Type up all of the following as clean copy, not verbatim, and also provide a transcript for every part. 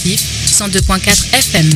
Alternatif 102.4 FM.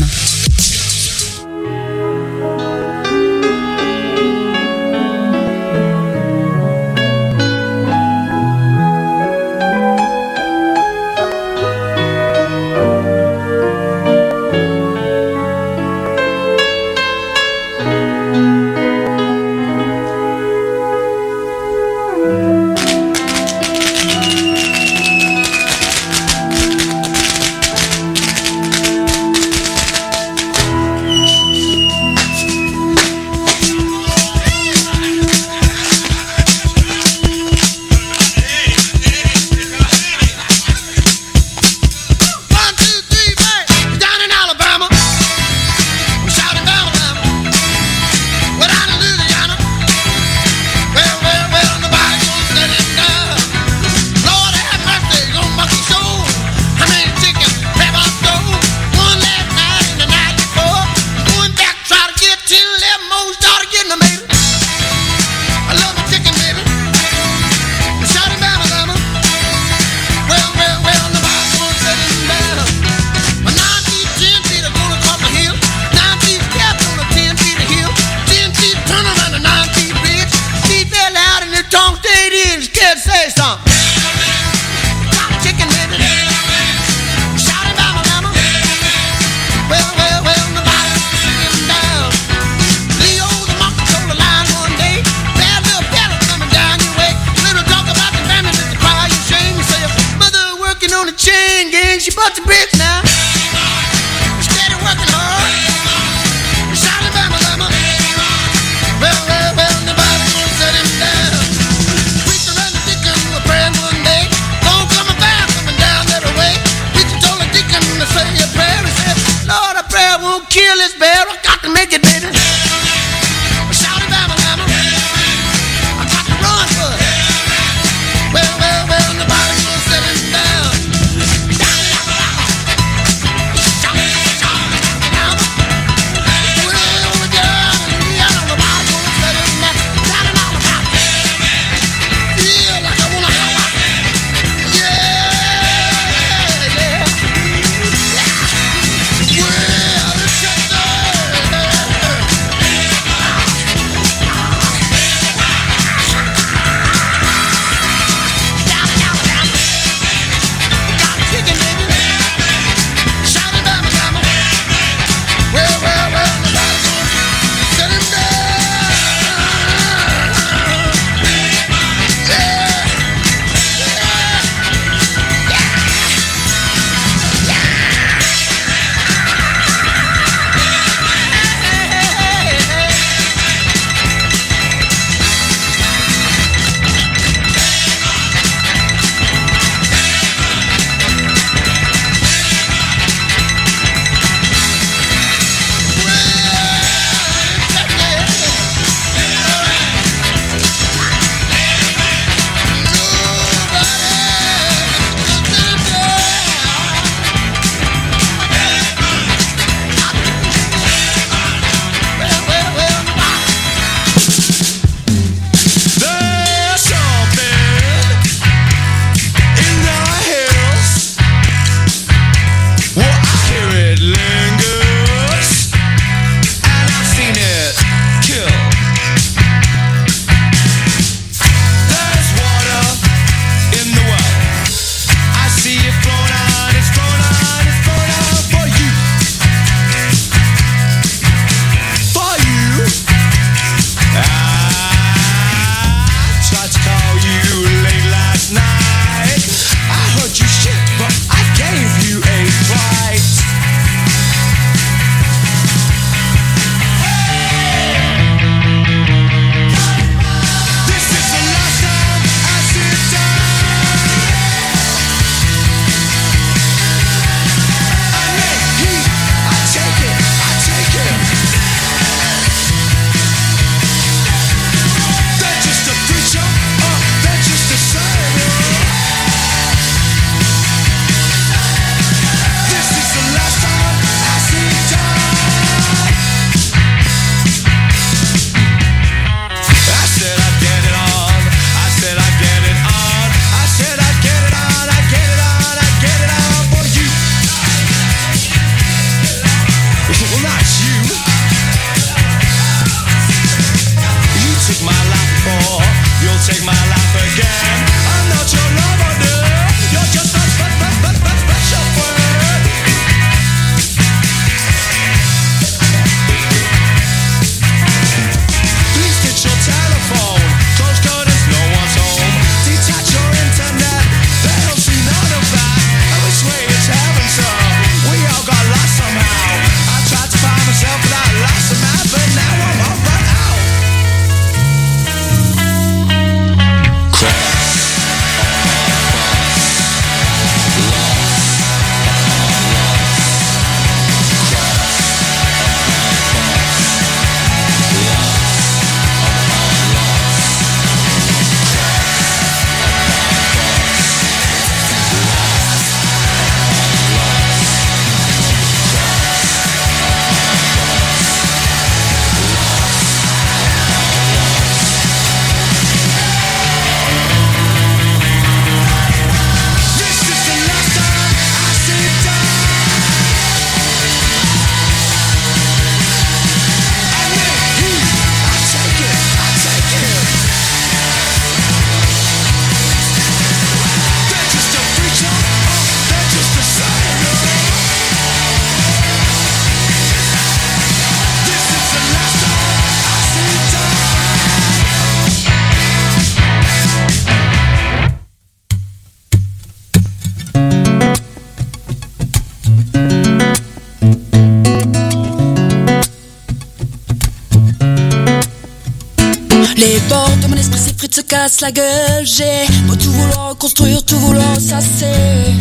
se casse la gueule. J'ai beau tout vouloir reconstruire, tout vouloir s'asser.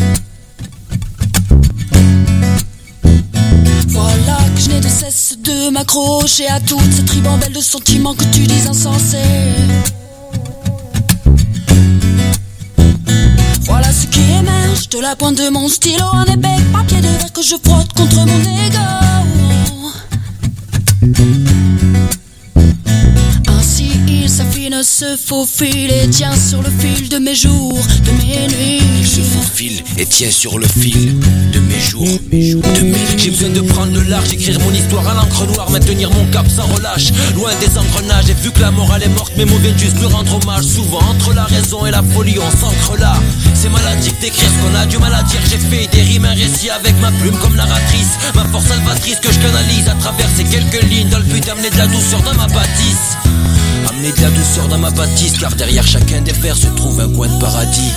Voilà que je n'ai de cesse de m'accrocher à toute cette ribambelle de sentiments que tu dis insensés. Voilà ce qui émerge de la pointe de mon stylo, un épais papier de verre que je frotte contre mon ego. Ainsi il s'affine, se faufile et tient sur le fil de mes jours, de mes nuits. Il se faufile et tient sur le fil de mes jours, de mes nuits. J'ai besoin de prendre le large, écrire mon histoire à l'encre noire, maintenir mon cap sans relâche, loin des engrenages. Et vu que la morale est morte, mes mots viennent juste lui rendre hommage. Souvent entre la raison et la folie, on s'ancre là. C'est maladif d'écrire ce qu'on a du mal à dire. J'ai fait des rimes, un récit avec ma plume comme narratrice, ma force salvatrice que je canalise à travers ces quelques lignes, dans le but d'amener de la douceur dans ma bâtisse. Amener de la douceur dans ma bâtisse, car derrière chacun des vers se trouve un coin de paradis.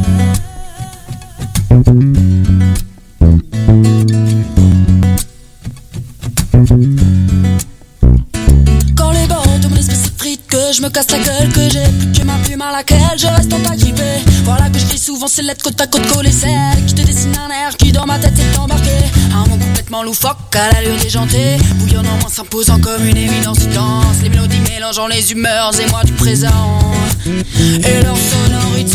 Quand les bords de mon esprit s'effritent, que je me casse la gueule, que j'ai plus que ma plume à laquelle je reste en grippé. Voilà que je lis souvent ces lettres côte à côte collées, celles qui te dessinent un air qui dans ma tête s'est embarqué. Un mot complètement loufoque à l'allure déjantée, bouillonnant moins s'imposant comme une évidence dense. Les mélodies mélangeant les humeurs et moi du présent et leur sonorité.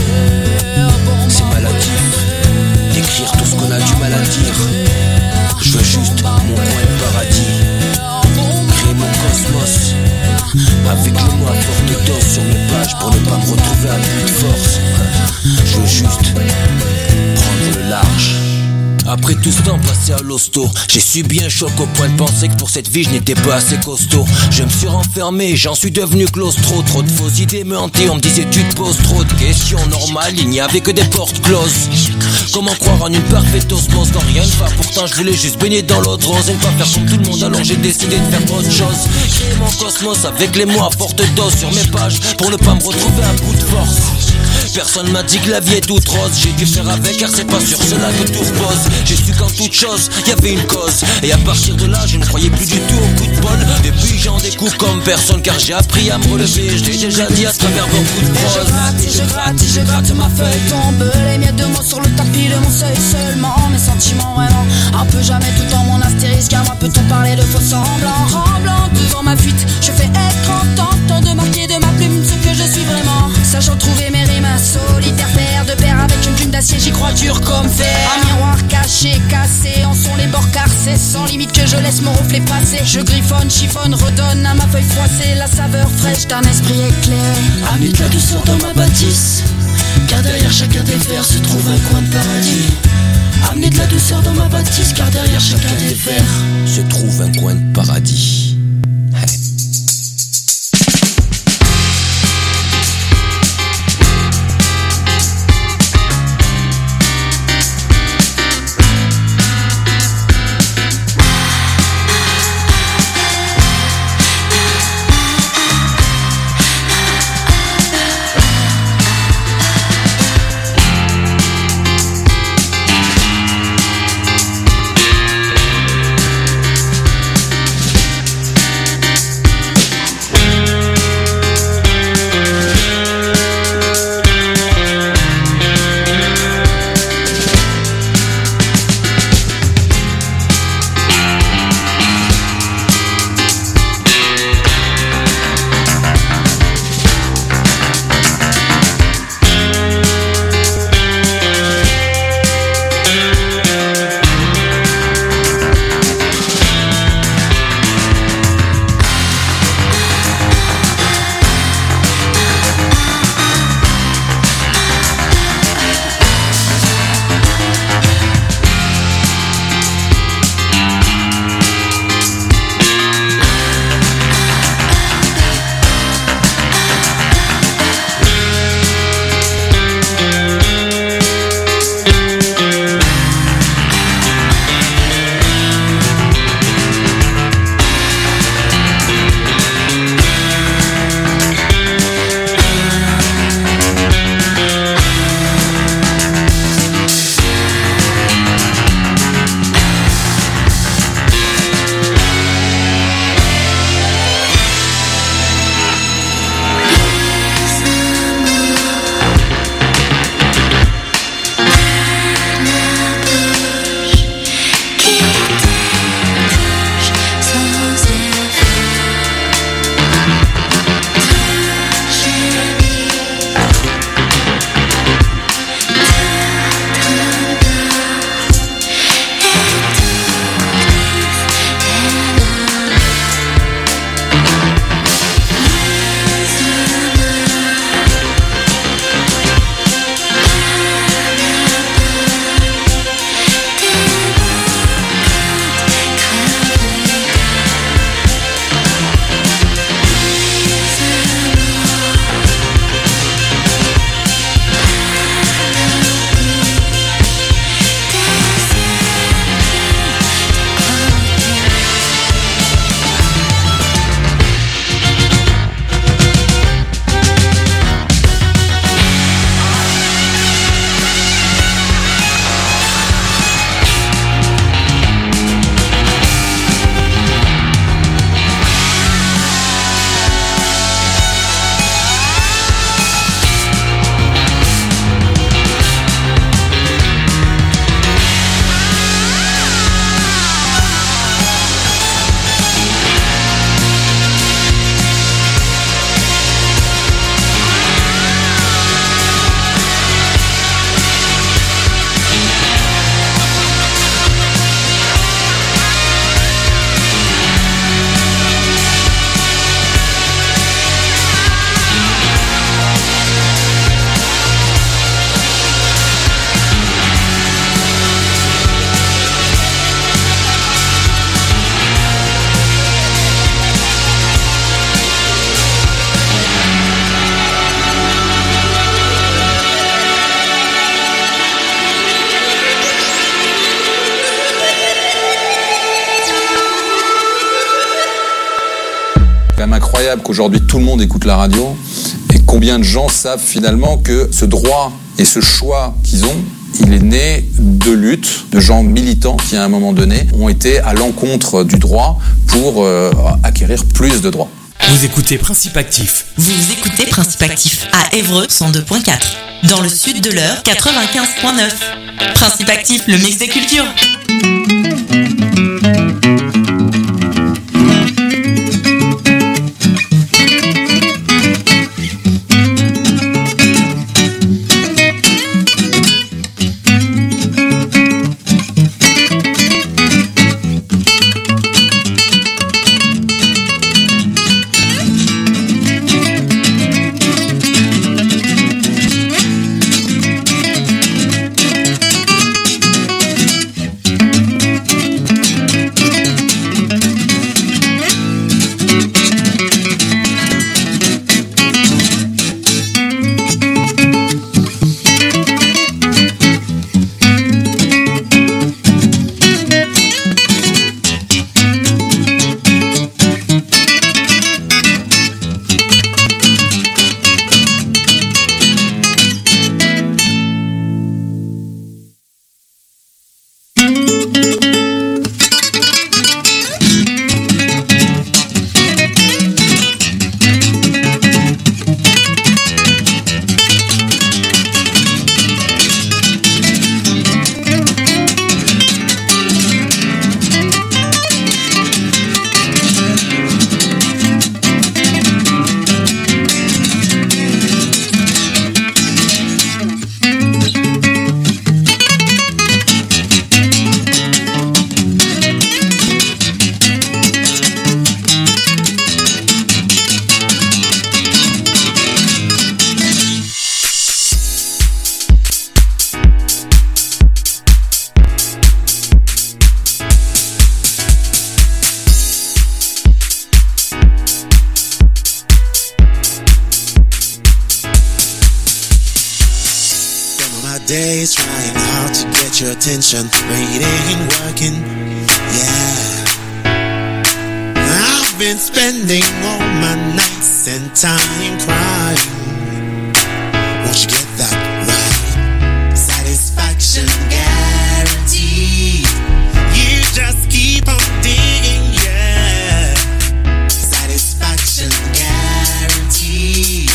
C'est maladif d'écrire tout ce qu'on a du mal à dire. Je veux juste mon coin de paradis, créer mon cosmos avec les mots à forte dose sur mes pages pour ne pas me retrouver à bout de force. Je veux juste prendre le large. Après tout ce temps passé à l'hosto, j'ai subi un choc au point de penser que pour cette vie je n'étais pas assez costaud. Je me suis renfermé, j'en suis devenu claustro. Trop de fausses idées me hantaient, on me disait tu te poses trop de questions. Normal, il n'y avait que des portes closes. Comment croire en une parfaite osmose quand rien ne va? Pourtant je voulais juste baigner dans l'eau de rose et ne pas faire comme tout le monde, alors j'ai décidé de faire autre chose. Créer mon cosmos avec les mots à forte dose sur mes pages pour ne pas me retrouver à bout de force. Personne m'a dit que la vie est toute rose, j'ai dû faire avec car c'est pas sur cela que tout repose. J'ai su qu'en toute chose, y avait une cause, et à partir de là, je ne croyais plus du tout au coup de bol. Depuis j'en découvre comme personne car j'ai appris à me relever. Je l'ai déjà dit à travers beaucoup de prose. Je gratte ma feuille tombe, les miettes de mots sur le tapis de mon seuil. Seulement mes sentiments vraiment, un peu jamais tout en mon astérisque. Car moi peut-on parler de faux semblants, remblant devant ma fuite. Je fais écran tentant de marquer de ma plume ce que je suis vraiment, sachant trouver mes rimes solitaires, paire de pair avec une plume d'acier, j'y crois dur comme fer. Un miroir caché, cassé, en sont les bords carcés, sans limite que je laisse mon reflet passer. Je griffonne, chiffonne, redonne à ma feuille froissée la saveur fraîche d'un esprit éclairé. Amener de la douceur dans ma bâtisse, car derrière chacun des vers se trouve un coin de paradis. Amener de la douceur dans ma bâtisse, car derrière chacun des vers se trouve un coin de paradis. incroyable qu'aujourd'hui tout le monde écoute la radio. Et combien de gens savent finalement que ce droit et ce choix qu'ils ont, il est né de luttes de gens militants qui, à un moment donné, ont été à l'encontre du droit pour acquérir plus de droits. Vous écoutez Principe Actif. Vous écoutez Principe Actif à Évreux 102.4. Dans le sud de l'Eure 95.9. Principe Actif, le mix des cultures. Days trying hard to get your attention, but it ain't working. Yeah, I've been spending all my nights and time crying. Won't you get that right? Satisfaction guaranteed. You just keep on digging, yeah. Satisfaction guaranteed.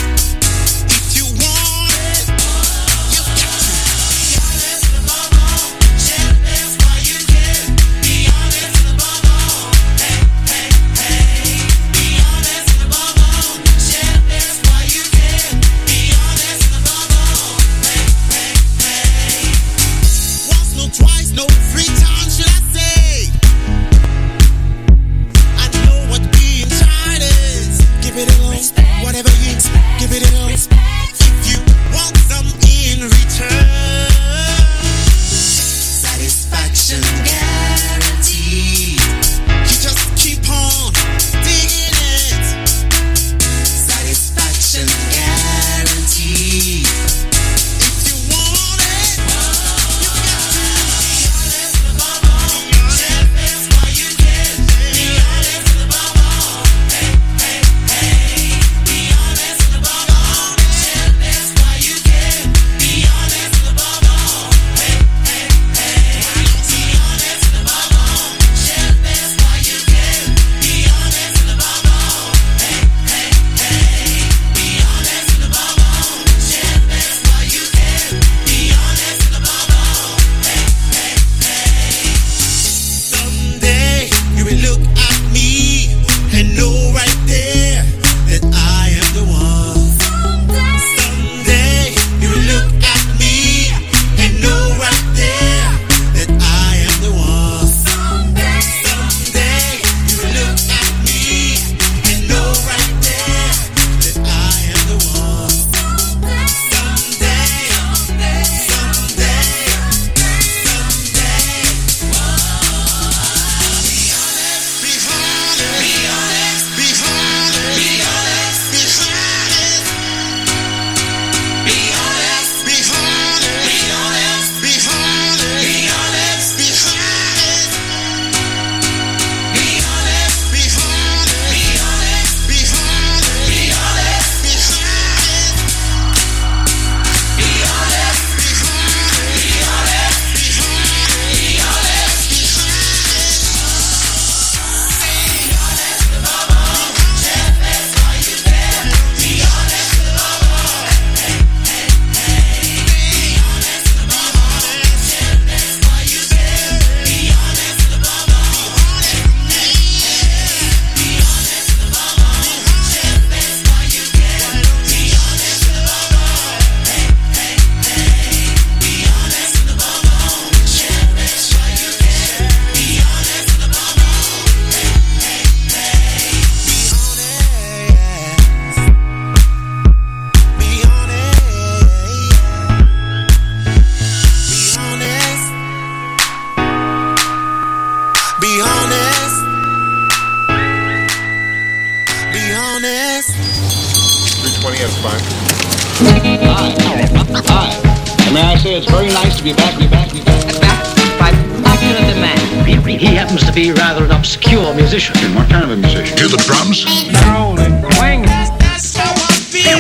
20, that's fine. Hi. May I say it's very nice to be back. Back by function of the man. He happens to be rather an obscure musician. And what kind of a musician? Do the drums? Rolling, wing. That's how I feel.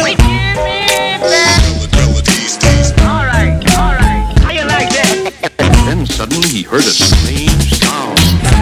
All right. How you like that? Then suddenly he heard a strange sound.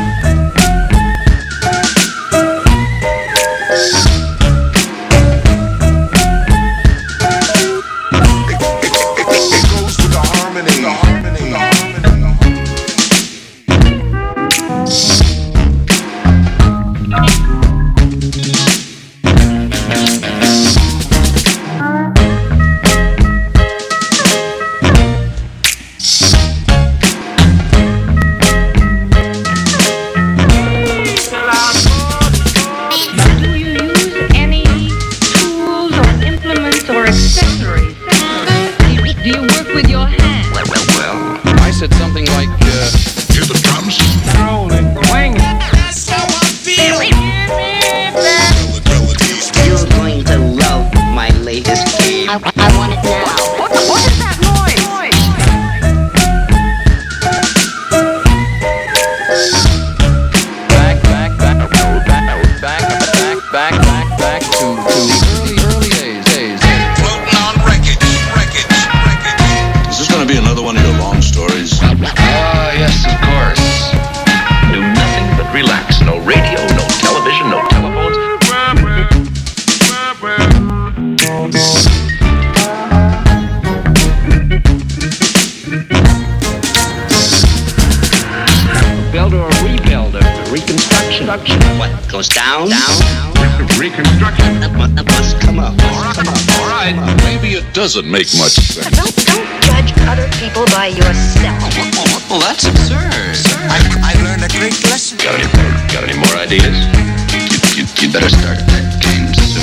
Goes down. Reconstruction. That must come up. All right. Maybe it doesn't make much sense. Don't judge other people by yourself. Well, that's absurd. I learned a great lesson. Got any more ideas? You better start that game soon.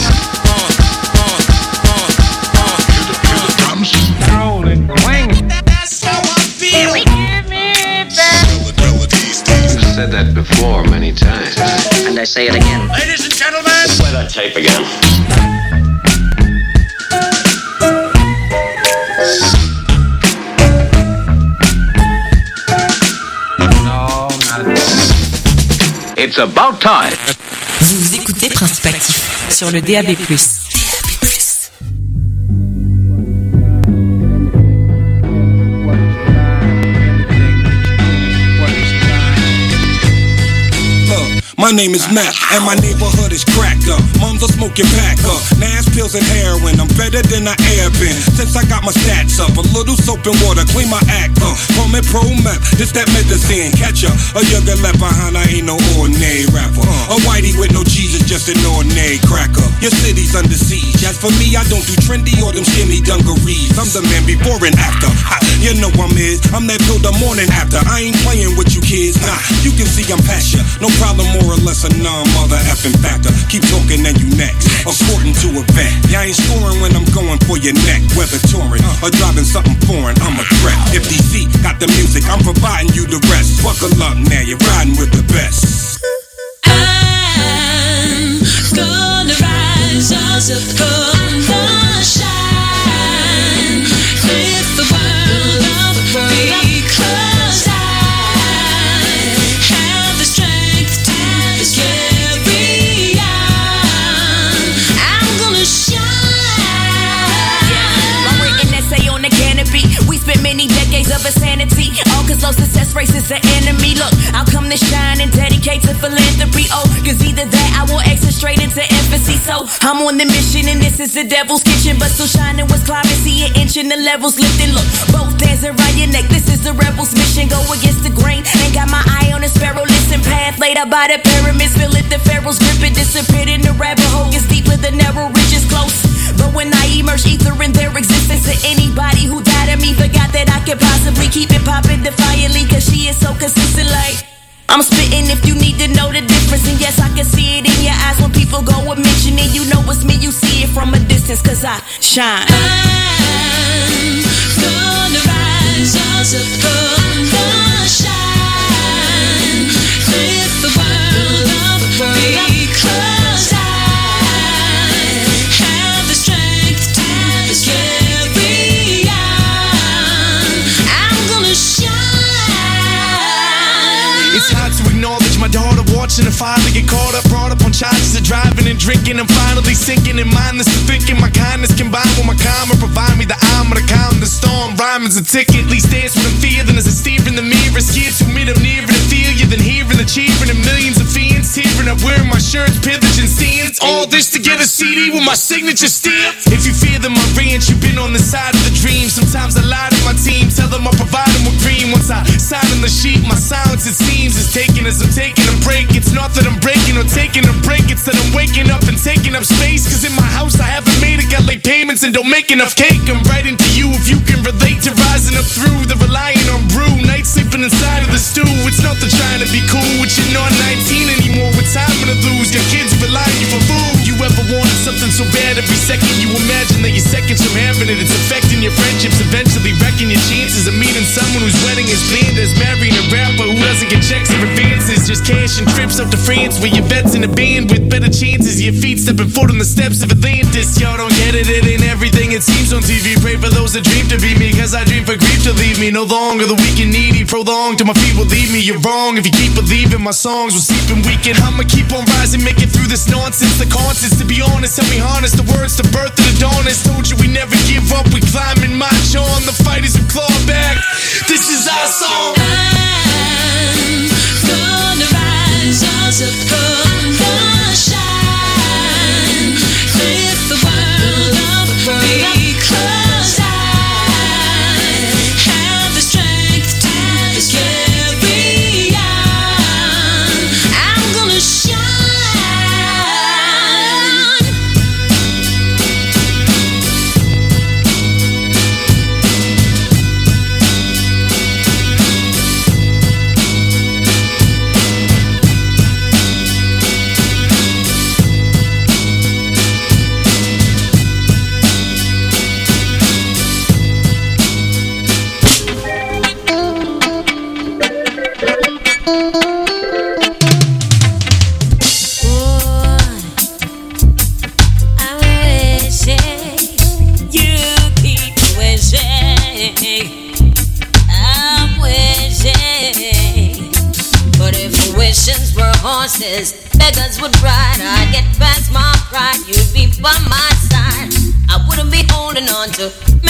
Hear the drums? Rolling, wing. That's how I feel. You've said that before many times. And I say it again. Ladies and gentlemen. Play that tape again. No, not It's about time. Vous écoutez Principe Actif sur le DAB+. My name is Mac, and my neighborhood is cracked up. Moms are smoking pack up. Nash pills and heroin, I'm better than I ever been. Since I got my stats up, a little soap and water, clean my act up. Call me Pro Map, this that medicine. Catch up, a younger left behind, I ain't no ordinary rapper. A whitey with no cheese is just an ordinary cracker. Your city's under siege. As for me, I don't do trendy or them skinny dungarees. I'm the man before and after. Ha, you know I'm it. I'm that till the morning after. I ain't playing with you kids, nah. You can see I'm past ya. No problem more or less a non-mother effing factor. Keep talking and you next. According to a vet. Y'all ain't scoring when I'm going for your neck. Whether touring or driving something foreign, I'm a threat. If DC got the music, I'm providing you the rest. Buckle up now, you're riding with the best. I'm gonna rise from the shine. Lift the world up because I have the strength to carry on. I'm gonna shine. My written essay on the canopy. We spent many decades of insanity. All cause low success races the enemy. Look, I'll come to shine and dedicate to philanthropy. Oh, cause either that I will exit straight into infancy. So I'm on the mission and this is the devil's kitchen. But still shining was climbing, see an inch and the levels lifting. Look, both hands around your neck. This is the rebel's mission. Go against the grain. Ain't got my eye on a sparrow. Listen, path laid out by the pyramids. Feel it, the pharaoh's grip it. Disappeared in the rabbit hole. Gets deeper, the narrow ridge is close. But when I emerge, ether in their existence. To anybody who doubted me, forgot that I could possibly keep it popping defiantly. Cause she is so consistent like I'm spitting if you need to know the difference. And yes, I can see it in your eyes when people go and mention it. You know it's me, you see it from a distance. Cause I shine. I'm gonna rise from the shine. Lift the world up because I have the strength. watching a father get caught up, brought up on charges of driving and drinking. I'm finally sinking in mindless of thinking. My kindness combined with my karma provide me the armor to calm the storm. Rhyming's a ticket, at least dance what I'm feeling as I steer in the mirror. Scared to admit I'm nearer to feel you than hearing the cheering and millions of fiends tearing up wearing my shirts, pillage and scenes. All this to get a CD with my signature stamp. If you fear them, my ranch, you've been on the side of the dream. Sometimes I lie to my team, tell them I'll provide them with green. Once I sign on the sheet, my silence it seems is taken as I'm taking a break. It's not that I'm breaking or taking a break, it's that I'm waking up and taking up space. Cause in my house I haven't made it, got late payments and don't make enough cake. I'm writing to you if you can relate to rising up through the relying on brew. Night sleeping inside of the stew. It's not the trying to be cool with you not 19 anymore with time to lose. Got kids relying you for food. You ever wanted something so bad every second you imagine that you're seconds from having it. It's affecting your friendships, eventually wrecking your chances of meeting someone whose wedding is planned as marrying a rapper who doesn't get checks or advances. Just cash and trips up to France where your bet's in a band with better chances. Your feet stepping foot on the steps of Atlantis. Y'all don't get it, it ain't everything it seems on TV. Pray for those that dream to be me, cause I dream for grief to leave me. No longer the weak and needy, prolonged till my feet will leave me. You're wrong if you keep believing my songs will sleep and weaken. I'ma keep on rising, make it through this nonsense. The constants, to be honest, help me harness the words to birth of the dawners. Told you we never give up, we climb and march on. The fighters who claw back, this is our song. I'm gonna rise, also gonna shine, lift the world up because I have the strength to carry on. I'm gonna shine. Beggars would ride, I'd get past my pride. You'd be by my side. I wouldn't be holding on to